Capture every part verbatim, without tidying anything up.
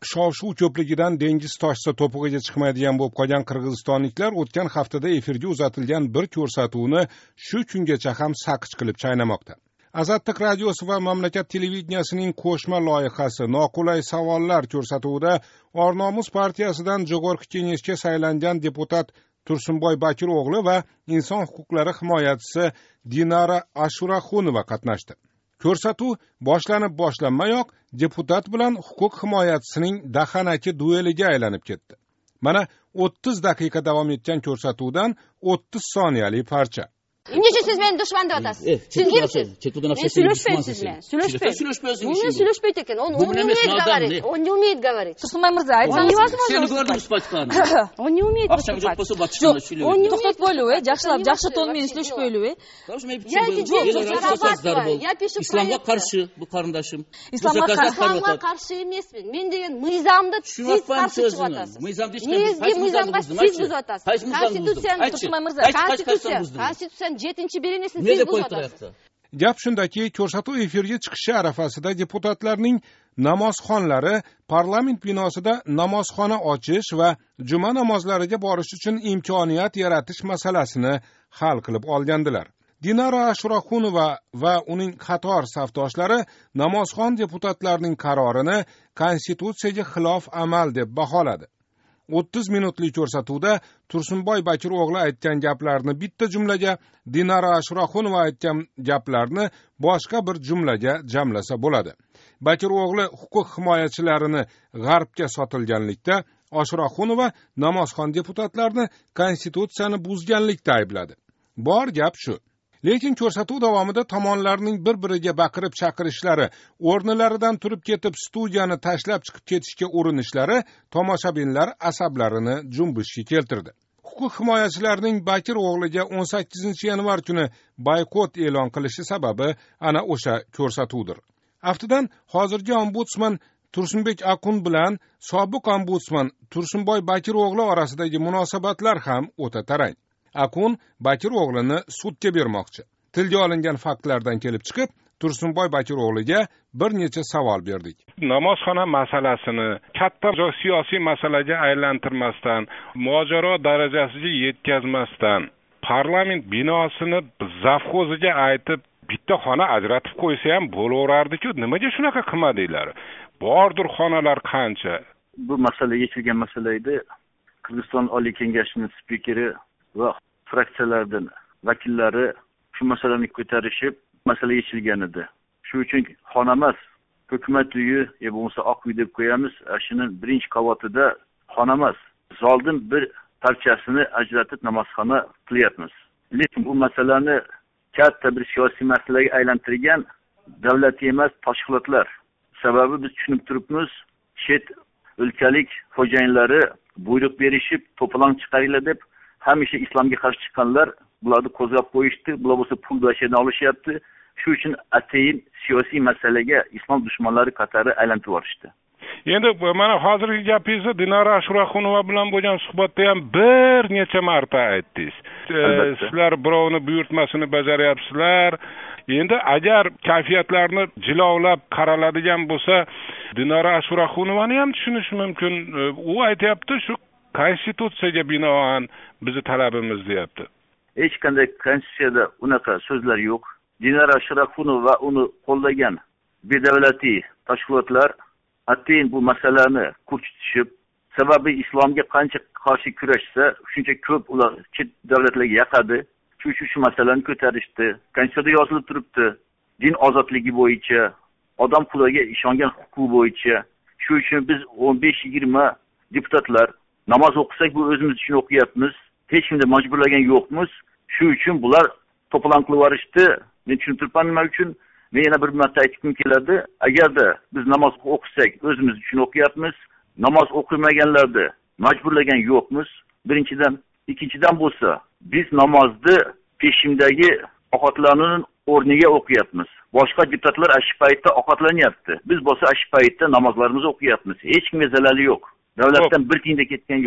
shov-shuv ko'pligidan dengiz toshsa to'pig'iga chiqmaydigan bo'lib qolgan qirg'izistonliklar o'tgan haftada efirga uzatilgan bir ko'rsatuvni shu kungacha ham saqich qilib chaynamoqda. Azadlik radiosi va mamlakat televideniyasining qo'shma loyihasi Noqulay savollar ko'rsatuvida Ornomus partiyasidan Jog'orqi kengashga saylangan deputat Tursunboy Bakiro'g'li va inson huquqlari himoyachisi Dinara Ashuraxunova qatnashdi. Ko'rsatuv boshlanib boshlanmayoq deputat bilan huquq himoyachisining dahanaki dueliga aylanib ketdi. Mana o'ttiz daqiqa davom etgan ko'rsatuvdan o'ttiz soniyali parcha. Niçin siz beni düşman diyorsunuz? Siz kimsiniz? Ben Sülüşpeysiz mi? Sülüşpey. Niye Sülüşpey teken? Он не умеет говорить. Он не умеет говорить. Tursunboy Mirza, aytsangiz. Seni gördüm Ispaçkan. Он не умеет Akşam çok basıp batışına şülüyor. Он не To'xtat bo'luvi, yaxshilab, yaxshi to'n meni Sülüşpeyluvi. Я пишу İslam'a karşı bu kardeşim. İslam'a karşı. İslam'a karşı emasmen. Men degan mizamda siz qarshi chiqyapsiz. Mizam Nizgi mizamga siz buzyapsiz. Konstitutsiyani Tursunboy Mirza, Konstitutsiya, Konstitutsiya yettinchi birinisini siz buzyapsiz. Gap shundaki, ko'rsatuv efirga chiqishi arafasida deputatlarning namozxonlari parlament binosida namozxona ochish va juma namozlariga borish uchun imkoniyat yaratish masalasini hal qilib olgandilar. Dinara Ashuraxunova va uning qator safdoshlari namozxon deputatlarning qarorini konstitutsiyaga xilof amal deb baholadi. o'ttiz minutlik ko'rsatuvda Tursunboy Bakiro'g'li aytgan gaplarni bitta jumlaga, Dinara Ashuraxunova aytgan gaplarni boshqa bir jumlaga jamlasa bo'ladi. Bakiro'g'li huquq himoyachilarini g'arbga sotilganlikda, Ashuraxunova namozxon deputatlarni konstitutsiyani buzganlikda aybladi. Bor gap shu. Lekin ko'rsatuv davomida tomonlarning bir-biriga baqirib chaqirishlari, o'rnilaridan turib ketib studiyani tashlab chiqib ketishga urinishlari tomoshabinlar asablarini junbishga keltirdi. Huquq himoyachilarining Bakiro'g'liga o'n sakkizinchi yanvar kuni boykot e'lon qilishi sababi ana o'sha ko'rsatuvdir. Aftidan hozirgi ombudsman Tursunbek Akun bilan sobiq ombudsman Tursunboy Bakiro'g'li orasidagi munosabatlar ham o'ta tarang. Akun Bakiro'g'lini sudga bermoqchi. Tilga olingan faktlardan kelib chiqib, Tursunboy Bakiro'g'liga bir necha savol berdik. Namozxona masalasini katta siyosiy masalaga aylantirmasdan, mojaro darajasiga yetkazmasdan, parlament binosini zavxoziga aytib bitta xona ajratib qo'ysa ham bo'laverardi-ku, nimaga shunaqa qilmadinglar? Bordir xonalar qancha. Bu masala yechilgan masala edi. Qirg'iziston Oliy Kengashining spikeri va fraksiyalardan vakillari shu masalani ko'tarishib, masala yechilgan edi. Shu uchun xona emas, hukumat uyi, ya bo'lmasa oq uy deb qo'yamiz. Shuning birinchi qavatida xona emas, zalning bir parchasini ajratib namozxona qilyapmiz. Lekin bu masalani katta bir siyosiy masalaga aylantirgan davlat emas, tashkilotlar. Sababi biz tushunib turibmiz, chet o'lkalik xo'jayinlari buyruq berishib, to'polon chiqaringlar deb hamisha islomga qarshi chiqqanlar bularni qo'zg'ab qo'yishdi. Bular bo'lsa pul dashadan olishyapti. Shu uchun atayin siyosiy masalaga islom dushmanlari qatori aylantirib yuborishdi. Endi mana hozirgi gapingizni Dinara Ashuraxunova bilan bo'lgan suhbatda ham bir necha marta aytdingiz. Sizlar birovni buyurtmasini bajaryapsizlar. Endi agar kayfiyatlarni jilovlab qaraladigan bo'lsa, Dinara Ashuraxunovani ham tushunish mumkin. U aytayapti, shu konstitutsiyaga binoan bizi talabimiz deyapti. Hech qanday konstitutsiyada unaqa so'zlar yo'q. Dinara Ashuraxunova va uni qo'llagan bedavlatiy tashkilotlar atayin bu masalani kurchitishib, sababi islomga qancha qarshi kurashsa, shuncha ko'p ular chet davlatlarga yaqadi. Shu uchun shu masalani ko'tarishdi. Konstitutsiyada yozilib turibdi, din ozodligi bo'yicha, odam xudoga ishongan huquq bo'yicha. Shu uchun biz o'n besh yigirma deputatlar namoz o'qisak, bu o'zimiz uchun o'qiyapmiz. Hech kimni majburlagan yo'qmiz. Shu uchun bular to'polon qilib yuborishdi. Men tushuntirman nima uchun. Men yana bir marta aytib keladi. Agarda biz namoz o'qisak, o'zimiz uchun o'qiyapmiz. Namoz o'qimaganlarni majburlagan yo'qmiz. Birinchidan, ikkinchidan bo'lsa, biz namozni peshimdagi ovqatlarning o'rniga o'qiyapmiz. Boshqa deputatlar ashi paytda ovqatlanyapti. Biz bo'lsa ashi paytda namozlarimizni o'qiyapmiz. Hech kimga zarari yo'q. Davlatdan bir tiyinda ketgan yo'q.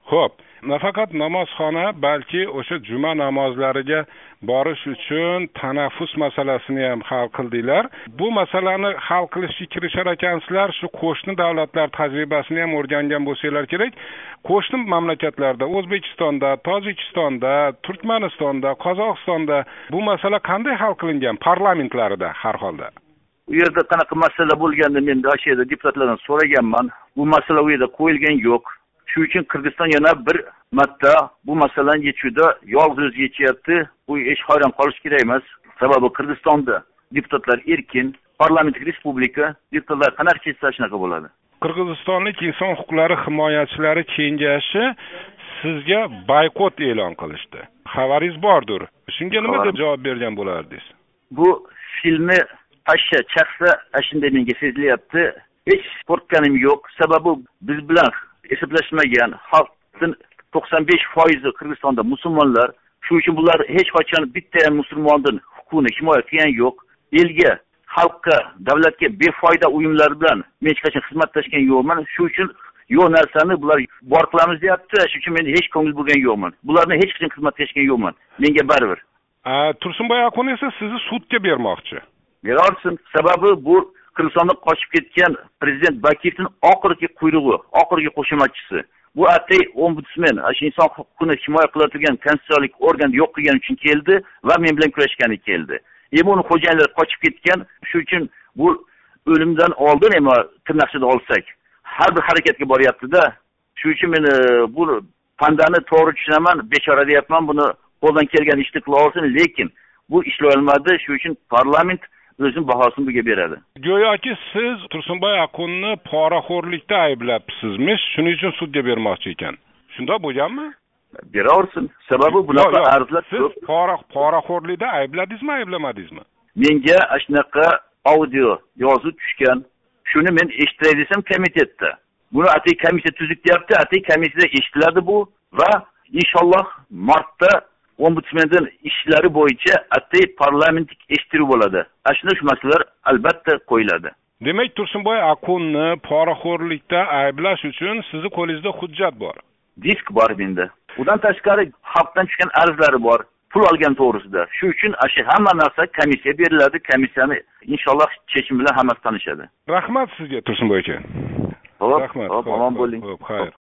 Xo'p, nafaqat namozxona, balki o'sha juma namozlariga borish uchun tanaffus masalasini ham hal qildinglar. Bu masalani hal qilishga kirishar ekansizlar, shu qo'shni davlatlar tajribasini ham o'rgangan bo'lsanglar kerak. Qo'shni mamlakatlarda, O'zbekistonda, Tojikistonda, Turkmanistonda, Qozog'istonda bu masala qanday hal qilingan parlamentlarida har holda? U yerda qanaqa masala bo'lganini men o'sha yerda deputatlardan so'raganman. Bu masala u yerda qo'yilgan yo'q. Shuning uchun Qirg'iziston yana bir marta bu masalani yechuvda yolg'iz yechyapti. Bu hech hayron qolish kerak emas. Sababi Qirg'izistonda deputatlar erkin, parlamentlik respublika, deputatlar qanday ketsa shunaqa bo'ladi. Qirg'izistonlik inson huquqlari himoyachilari kengashi sizga boykot e'lon qilishdi. Xabaringiz bordir. Shunga nima deb javob bergan bo'lardingiz? Bu filmni pashsha chaqsa, shunday menga sezilyapti. Hech qo'rqqanim yo'q. Sababi biz bilan hisoblashmagan xalqning to'qson besh foizi Qirg'izistonda musulmonlar. Shuning uchun bular hech qachon bitta ham musulmonning huquqini himoya qilgan yo'q. Elga, xalqqa, davlatga befoyda o'yinlar bilan men hech qachon xizmatlashgan yo'qman. Shuning uchun yo'q narsani bular bor qilamiz deyapti. Shuning uchun men hech ko'ngil bo'lgan yo'qman. Bularni hech qachon xizmatlashgan yo'qman. Menga baribir. A, Tursunboy Akun esa sizni sudga bermoqchi. Berarsin. Sababi bu Qirg'izistondan qochib ketgan prezident Bakiyevning oxirgi quyrug'i, oxirgi qo'shimachisi. Bu atay ombudsman, shu inson huquqini himoya qiladigan konstitutsiyalik organ yo'q qilgani uchun keldi va men bilan kurashgani keldi. Endi uni xo'jayinlar qochib ketgan, shuning uchun bu o'limdan oldin ham tirnaqchida olsak, har bir harakatga boryapti-da. Shuning uchun men bu pandani to'g'ri tushunaman, bechora deyapman, buni qo'ldan kelgan ishni qila olsin, lekin bu ishlay olmadi. Shuning uchun parlament o'zining bahosini bunga beradi. Go'yoki siz Tursunboy Akunni poraxo'rlikda ayblabsizmi? Shuning uchun sudga bermoqchi ekan. Shunday bo'lganmi? Beraversin. Sababi bunaqa arzlar ko'p. Siz pora poraxo'rlikda aybladingizmi, ayblamadingizmi? Menga shunaqa audio yozib tushgan. Shuni men eshitay desam komitetda. Buni atay komissiya tuzib deyapti, atay komissiyada eshitiladi bu va inshaalloh martda ombudsmanning ishlari bo'yicha atay parlamentlik eshittiruv bo'ladi. Ashuna shu masalalar albatta qo'yiladi. Demak, Tursunboy Akunni poraxo'rlikda ayblash uchun sizni qo'lingizda hujjat bor. Disk bor menda. Undan tashqari xalqdan tushgan arzlari bor, pul olgan to'g'risida. Shu uchun ashi hamma narsa komissiya beriladi. Komissiyani inshaalloh chechim bilan hammasi tanishadi. Rahmat sizga Tursunboy aka. Rahmat. Omon bo'ling. Xo'p, xayr.